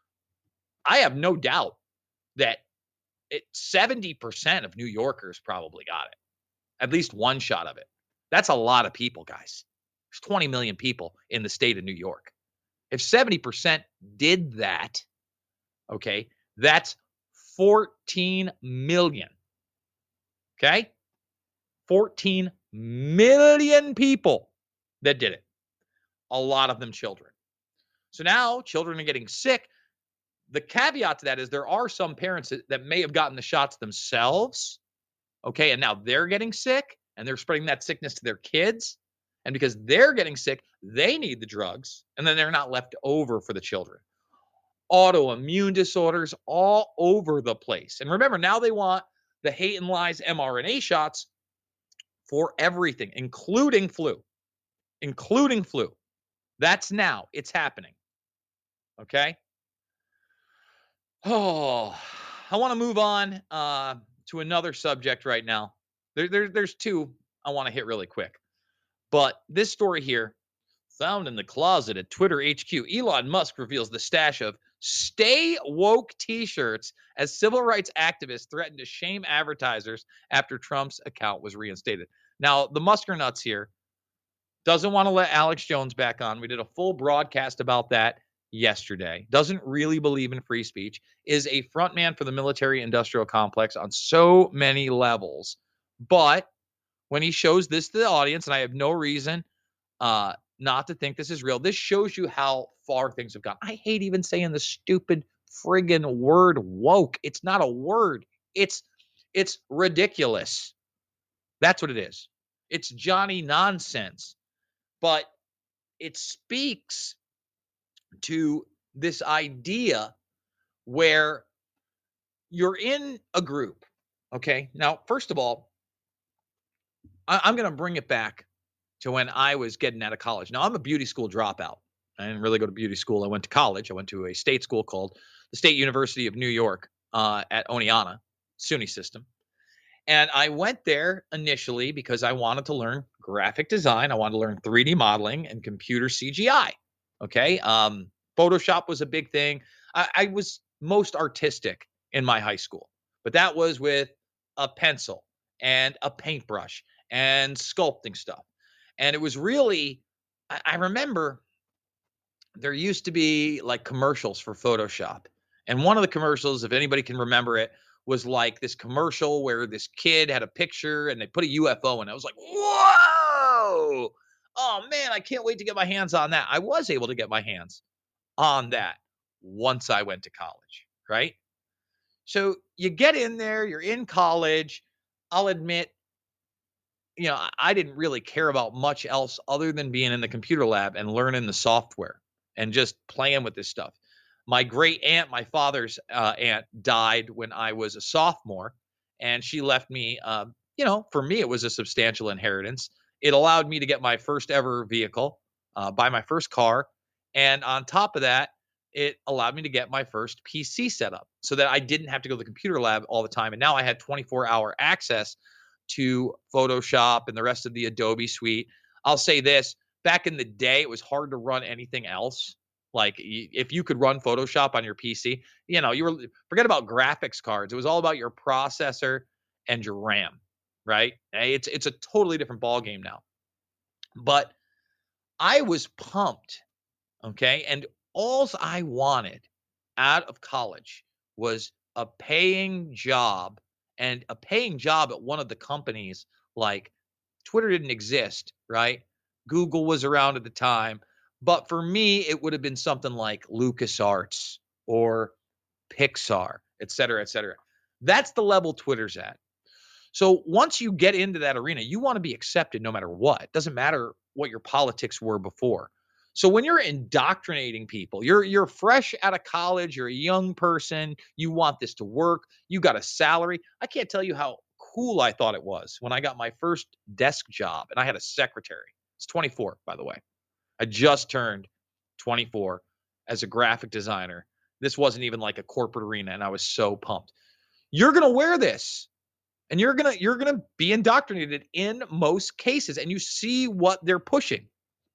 A: I have no doubt that it seventy percent of New Yorkers probably got it. At least one shot of it. That's a lot of people, guys. There's twenty million people in the state of New York. If seventy percent did that, okay, that's fourteen million. Okay? fourteen million people that did it. A lot of them children. So now children are getting sick. The caveat to that is there are some parents that, that may have gotten the shots themselves. Okay, and now they're getting sick and they're spreading that sickness to their kids. And because they're getting sick, they need the drugs. And then they're not left over for the children. Autoimmune disorders all over the place. And remember, now they want the hate and lies mRNA shots for everything, including flu. Including flu. That's now. It's happening. Okay? Oh, I want to move on uh, to another subject right now. There, there, there's two I want to hit really quick. But this story here, found in the closet at Twitter H Q, Elon Musk reveals the stash of Stay Woke t-shirts as civil rights activists threaten to shame advertisers after Trump's account was reinstated. Now, the Musker nuts here doesn't want to let Alex Jones back on. We did a full broadcast about that yesterday. Doesn't really believe in free speech. Is a frontman for the military industrial complex on so many levels. But when he shows this to the audience, and I have no reason uh, not to think this is real, this shows you how far things have gone. I hate even saying the stupid friggin' word woke. It's not a word. It's it's ridiculous. That's what it is. It's Johnny nonsense. But it speaks to this idea where you're in a group. Okay. Now, first of all, I, I'm going to bring it back to when I was getting out of college. Now, I'm a beauty school dropout. I didn't really go to beauty school. I went to college. I went to a state school called the State University of New York uh, at Oneonta, SUNY system. And I went there initially because I wanted to learn graphic design. I wanted to learn three D modeling and computer C G I. Okay. Um, Photoshop was a big thing. I, I was most artistic in my high school, but that was with a pencil and a paintbrush and sculpting stuff. And it was really, I, I remember there used to be like commercials for Photoshop. And one of the commercials, if anybody can remember it, was like this commercial where this kid had a picture and they put a U F O in it. I was like, whoa, oh man, I can't wait to get my hands on that. I was able to get my hands on that once I went to college, right? So you get in there, you're in college. I'll admit, you know, I didn't really care about much else other than being in the computer lab and learning the software and just playing with this stuff. My great aunt, my father's uh, aunt, died when I was a sophomore, and she left me uh, you know, for me, it was a substantial inheritance. It allowed me to get my first ever vehicle, uh, buy my first car. And on top of that, it allowed me to get my first P C set up so that I didn't have to go to the computer lab all the time. And now I had twenty-four hour access to Photoshop and the rest of the Adobe suite. I'll say this, back in the day, it was hard to run anything else. Like if you could run Photoshop on your P C, you know, you were forget about graphics cards. It was all about your processor and your RAM, right? It's it's a totally different ball game now. But I was pumped, okay? And all I wanted out of college was a paying job, and a paying job at one of the companies. Like Twitter didn't exist, right? Google was around at the time. But for me, it would have been something like LucasArts or Pixar, et cetera, et cetera. That's the level Twitter's at. So once you get into that arena, you want to be accepted no matter what. It doesn't matter what your politics were before. So when you're indoctrinating people, you're you're fresh out of college, you're a young person, you want this to work, you got a salary. I can't tell you how cool I thought it was when I got my first desk job and I had a secretary. It's twenty-four, by the way. I just turned twenty-four as a graphic designer. This wasn't even like a corporate arena, and I was so pumped. You're going to wear this. And you're going to you're going to be indoctrinated in most cases, and you see what they're pushing.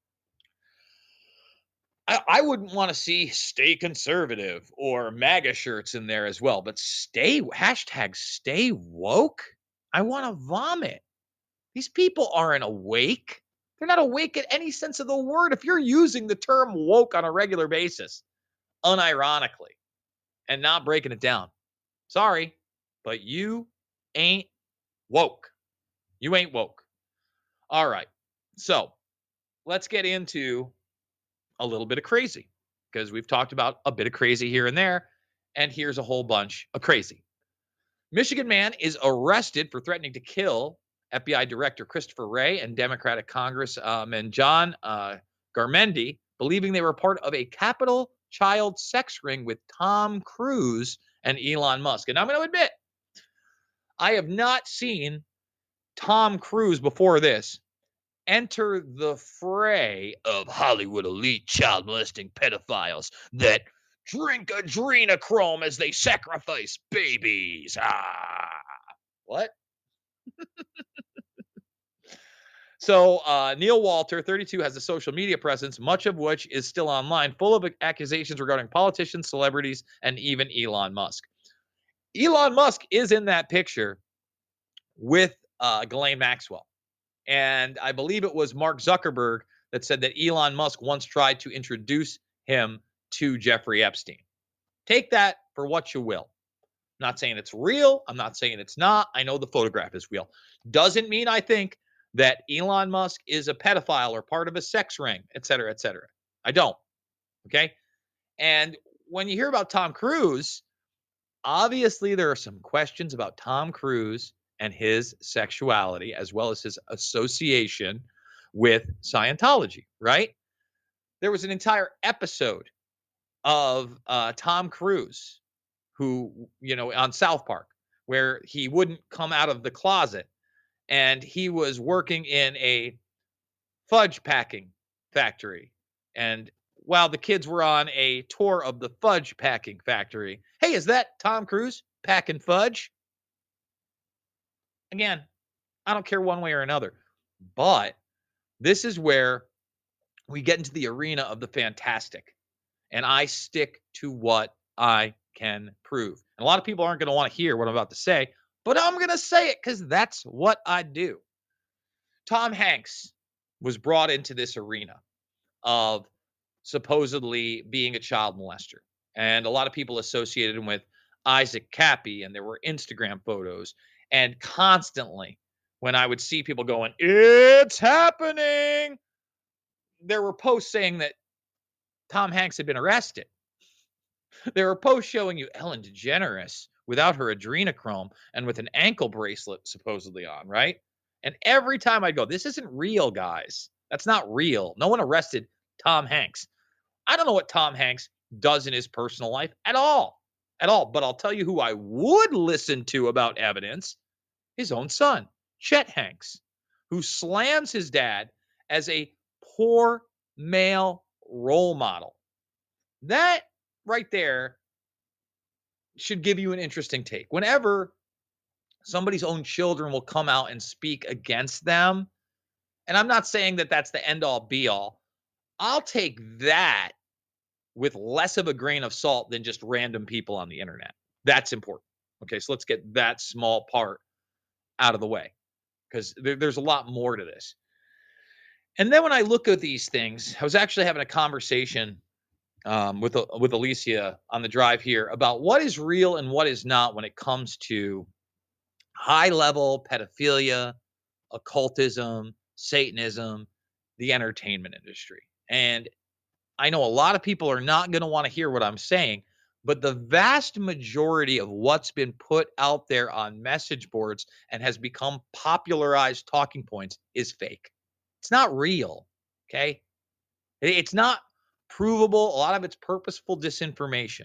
A: I, I wouldn't want to see stay conservative or MAGA shirts in there as well, but stay hashtag stay woke. I want to vomit. These people aren't awake. They're not awake in any sense of the word. If you're using the term woke on a regular basis, unironically, and not breaking it down, sorry, but you ain't woke. You ain't woke. All right. So let's get into a little bit of crazy, because we've talked about a bit of crazy here and there. And here's a whole bunch of crazy. Michigan man is arrested for threatening to kill F B I Director Christopher Wray and Democratic Congressman John uh, Garamendi, believing they were part of a capital child sex ring with Tom Cruise and Elon Musk. And I'm going to admit, I have not seen Tom Cruise before this enter the fray of Hollywood elite child molesting pedophiles that drink adrenochrome as they sacrifice babies. Ah, what? So uh, Neil Walter, thirty-two, has a social media presence, much of which is still online, full of accusations regarding politicians, celebrities, and even Elon Musk. Elon Musk is in that picture with uh, Ghislaine Maxwell. And I believe it was Mark Zuckerberg that said that Elon Musk once tried to introduce him to Jeffrey Epstein. Take that for what you will. I'm not saying it's real. I'm not saying it's not. I know the photograph is real. Doesn't mean I think that Elon Musk is a pedophile or part of a sex ring, et cetera, et cetera. I don't. Okay. And when you hear about Tom Cruise, obviously there are some questions about Tom Cruise and his sexuality, as well as his association with Scientology, right? There was an entire episode of uh, Tom Cruise, who, you know, on South Park, where he wouldn't come out of the closet, and he was working in a fudge packing factory. And while the kids were on a tour of the fudge packing factory, hey, is that Tom Cruise packing fudge? Again, I don't care one way or another, but this is where we get into the arena of the fantastic, and I stick to what I can prove. And a lot of people aren't going to want to hear what I'm about to say, but I'm going to say it because that's what I do. Tom Hanks was brought into this arena of supposedly being a child molester, and a lot of people associated him with Isaac Cappy, and there were Instagram photos, and constantly when I would see people going, "It's happening," there were posts saying that Tom Hanks had been arrested. There were posts showing you Ellen DeGeneres without her adrenochrome and with an ankle bracelet supposedly on, right? And every time I'd go, this isn't real, guys. That's not real. No one arrested Tom Hanks. I don't know what Tom Hanks does in his personal life at all, at all. But I'll tell you who I would listen to about evidence, his own son. Chet Hanks, who slams his dad as a poor male role model. That right there should give you an interesting take. Whenever somebody's own children will come out and speak against them, and I'm not saying that that's the end all be all, I'll take that with less of a grain of salt than just random people on the internet. That's important. Okay, so let's get that small part out of the way because there, there's a lot more to this. And then when I look at these things, I was actually having a conversation um, with with Alicia on the drive here about what is real and what is not when it comes to high level pedophilia, occultism, Satanism, the entertainment industry. And I know a lot of people are not going to want to hear what I'm saying, but the vast majority of what's been put out there on message boards and has become popularized talking points is fake. It's not real. Okay. It's not provable. A lot of it's purposeful disinformation.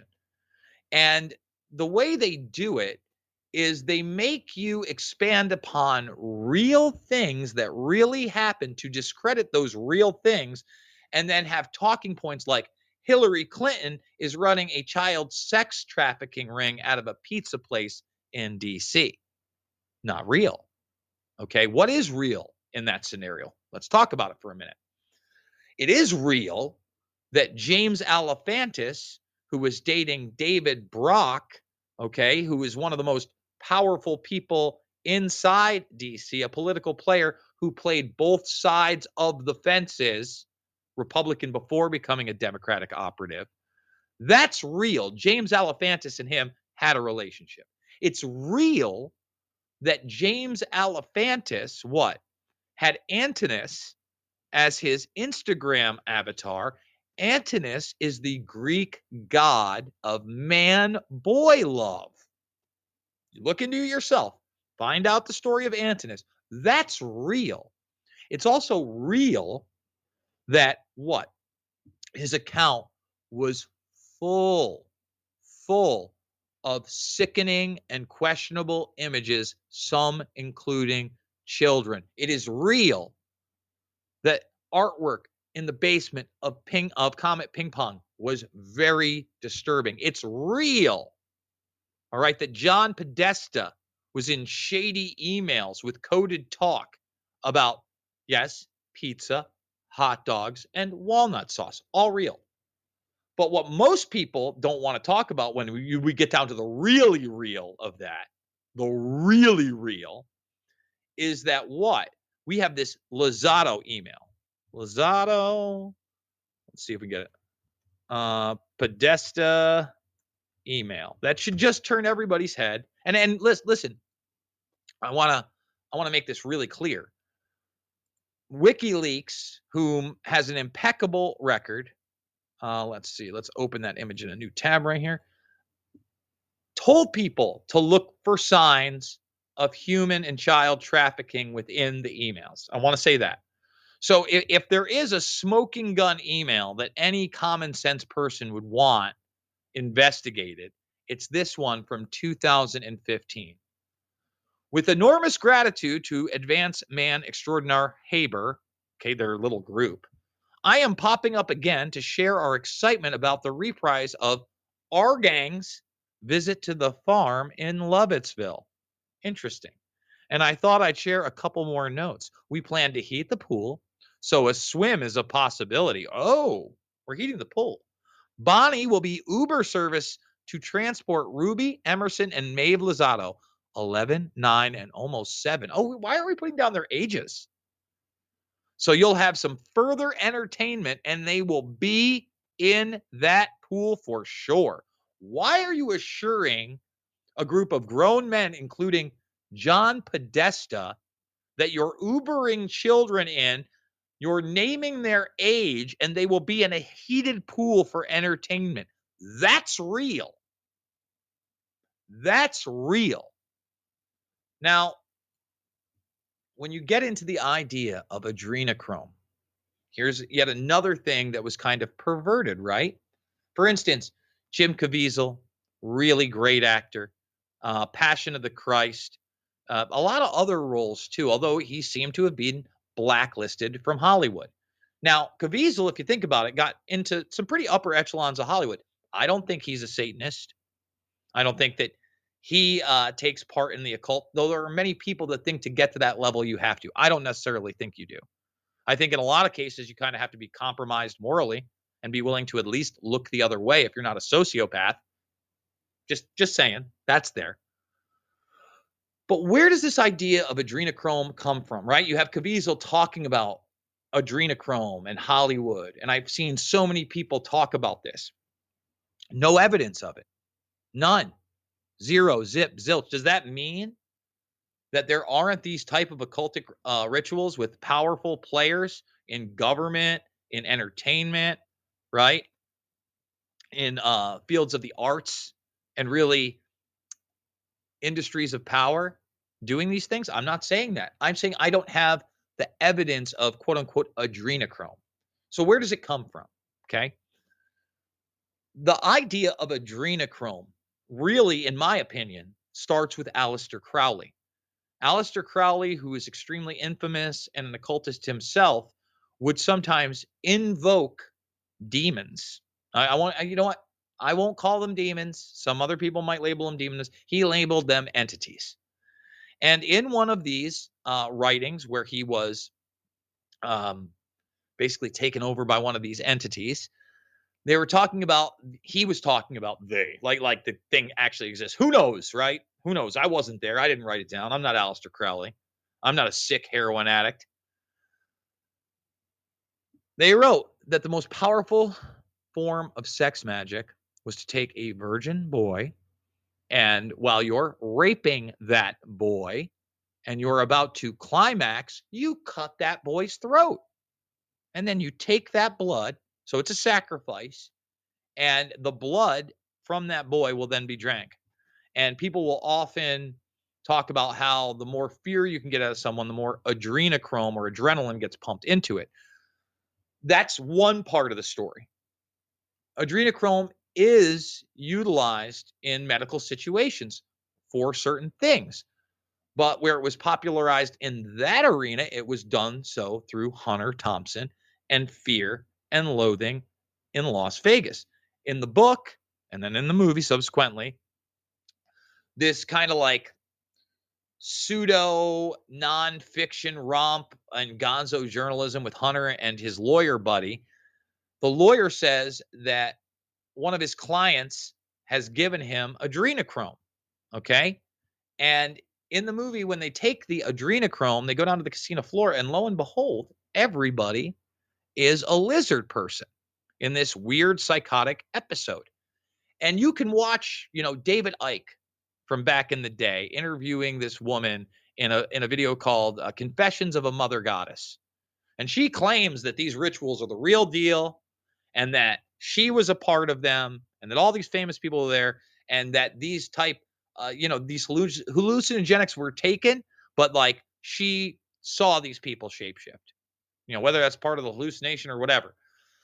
A: And the way they do it is they make you expand upon real things that really happen to discredit those real things and then have talking points like Hillary Clinton is running a child sex trafficking ring out of a pizza place in D C. Not real. Okay, what is real in that scenario? Let's talk about it for a minute. It is real that James Alefantis, who was dating David Brock, okay, who is one of the most powerful people inside D C, a political player who played both sides of the fences, Republican before becoming a Democratic operative. That's real. James Alefantis and him had a relationship. It's real that James Alefantis, what, had Antinous as his Instagram avatar. Antinous is the Greek god of man-boy love. Look into it yourself. Find out the story of Antinous. That's real. It's also real that what? His account was full, full of sickening and questionable images, some including children. It is real that artwork in the basement of ping of Comet Ping Pong was very disturbing. It's real. All right, that John Podesta was in shady emails with coded talk about, yes, pizza, hot dogs, and walnut sauce. All real. But what most people don't want to talk about when we, we get down to the really real of that, the really real, is that what? We have this Lozado email. Lozado, let's see if we get it. Uh, Podesta email. That should just turn everybody's head. And and listen, listen. I want to I want to make this really clear. WikiLeaks, whom has an impeccable record, uh, let's see, let's open that image in a new tab right here, told people to look for signs of human and child trafficking within the emails. I want to say that. So if, if there is a smoking gun email that any common sense person would want investigated, it's this one from two thousand fifteen. With enormous gratitude to Advance Man Extraordinaire Haber, okay, their little group, I am popping up again to share our excitement about the reprise of Our Gang's visit to the farm in Lovettsville. Interesting. And I thought I'd share a couple more notes. We plan to heat the pool, so a swim is a possibility. Oh, we're heating the pool. Bonnie will be Uber service to transport Ruby, Emerson, and Maeve Lozado, eleven, nine, and almost seven. Oh, why are we putting down their ages? So you'll have some further entertainment, and they will be in that pool for sure. Why are you assuring a group of grown men, including John Podesta, that you're Ubering children in, you're naming their age, and they will be in a heated pool for entertainment? That's real. That's real. Now, when you get into the idea of adrenochrome, here's yet another thing that was kind of perverted, right? For instance, Jim Caviezel, really great actor, uh, Passion of the Christ, Uh, a lot of other roles too, although he seemed to have been blacklisted from Hollywood. Now, Caviezel, if you think about it, got into some pretty upper echelons of Hollywood. I don't think he's a Satanist. I don't think that he uh, takes part in the occult, though there are many people that think to get to that level, you have to. I don't necessarily think you do. I think in a lot of cases, you kind of have to be compromised morally and be willing to at least look the other way if you're not a sociopath. Just, just saying, that's there. But where does this idea of adrenochrome come from, right? You have Caviezel talking about adrenochrome and Hollywood, and I've seen so many people talk about this. No evidence of it. None. Zero, zip, zilch. Does that mean that there aren't these type of occultic uh, rituals with powerful players in government, in entertainment, right? In uh, fields of the arts and really industries of power doing these things? I'm not saying that. I'm saying I don't have the evidence of quote unquote adrenochrome. So where does it come from? Okay. The idea of adrenochrome really, in my opinion, starts with Aleister Crowley. Aleister Crowley, who is extremely infamous and an occultist himself, would sometimes invoke demons. I, I want, you know what? I won't call them demons. Some other people might label them demons. He labeled them entities. And in one of these uh, writings, where he was um, basically taken over by one of these entities, they were talking about, he was talking about they, like, like the thing actually exists. Who knows, right? Who knows? I wasn't there. I didn't write it down. I'm not Aleister Crowley. I'm not a sick heroin addict. They wrote that the most powerful form of sex magic was to take a virgin boy, and while you're raping that boy and you're about to climax, you cut that boy's throat. And then you take that blood, so it's a sacrifice, and the blood from that boy will then be drank. And people will often talk about how the more fear you can get out of someone, the more adrenochrome or adrenaline gets pumped into it. That's one part of the story. Adrenochrome is utilized in medical situations for certain things. But where it was popularized in that arena, it was done so through Hunter Thompson and Fear and Loathing in Las Vegas. In the book, and then in the movie subsequently, this kind of like pseudo nonfiction romp and gonzo journalism with Hunter and his lawyer buddy. The lawyer says that one of his clients has given him adrenochrome. Okay. And in the movie, when they take the adrenochrome, they go down to the casino floor, and lo and behold, everybody is a lizard person in this weird psychotic episode. And you can watch, you know, David Icke from back in the day interviewing this woman in a in a video called uh, Confessions of a Mother Goddess. And she claims that these rituals are the real deal and that she was a part of them and that all these famous people are there and that these type uh, you know, these halluc- hallucinogenics were taken, but like she saw these people shapeshift, you know, whether that's part of the hallucination or whatever.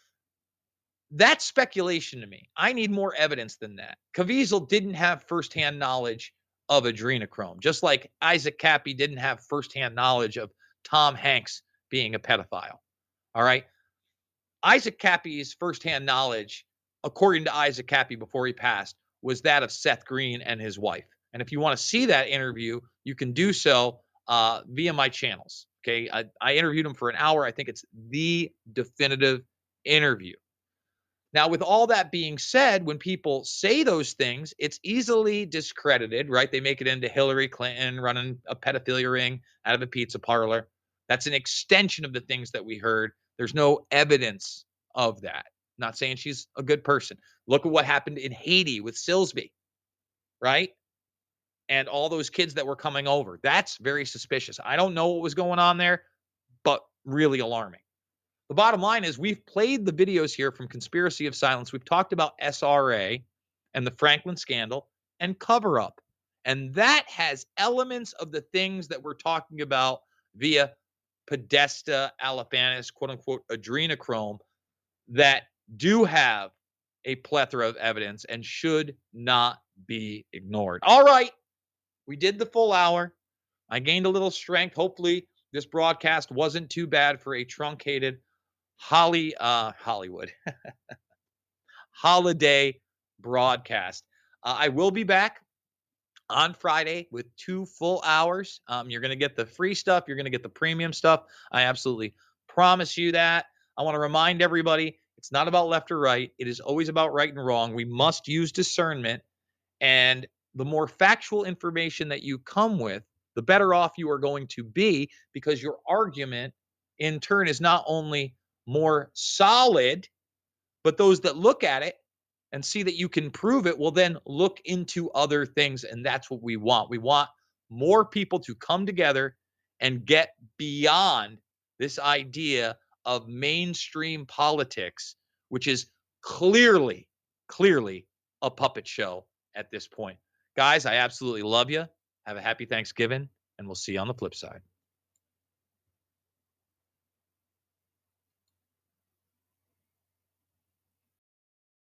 A: That's speculation to me. I need more evidence than that. Caviezel didn't have firsthand knowledge of adrenochrome, just like Isaac Cappy didn't have firsthand knowledge of Tom Hanks being a pedophile. All right. Isaac Cappy's firsthand knowledge, according to Isaac Cappy before he passed, was that of Seth Green and his wife. And if you want to see that interview, you can do so uh, via my channels. Okay. I, I interviewed him for an hour. I think it's the definitive interview. Now, with all that being said, when people say those things, it's easily discredited, right? They make it into Hillary Clinton running a pedophilia ring out of a pizza parlor. That's an extension of the things that we heard. There's no evidence of that. Not saying she's a good person. Look at what happened in Haiti with Silsby, right? And all those kids that were coming over. That's very suspicious. I don't know what was going on there, but really alarming. The bottom line is we've played the videos here from Conspiracy of Silence. We've talked about S R A and the Franklin scandal and cover up. And that has elements of the things that we're talking about via Podesta, Alefantis, quote unquote, adrenochrome that do have a plethora of evidence and should not be ignored. All right. We did the full hour. I gained a little strength. Hopefully, this broadcast wasn't too bad for a truncated Holly uh, Hollywood holiday broadcast. Uh, I will be back on Friday with two full hours. Um, you're going to get the free stuff. You're going to get the premium stuff. I absolutely promise you that. I want to remind everybody it's not about left or right. It is always about right and wrong. We must use discernment. And the more factual information that you come with, the better off you are going to be, because your argument in turn is not only more solid, but those that look at it and see that you can prove it will then look into other things. And that's what we want. We want more people to come together and get beyond this idea of mainstream politics, which is clearly, clearly a puppet show at this point. Guys, I absolutely love you. Have a happy Thanksgiving, and we'll see you on the flip side.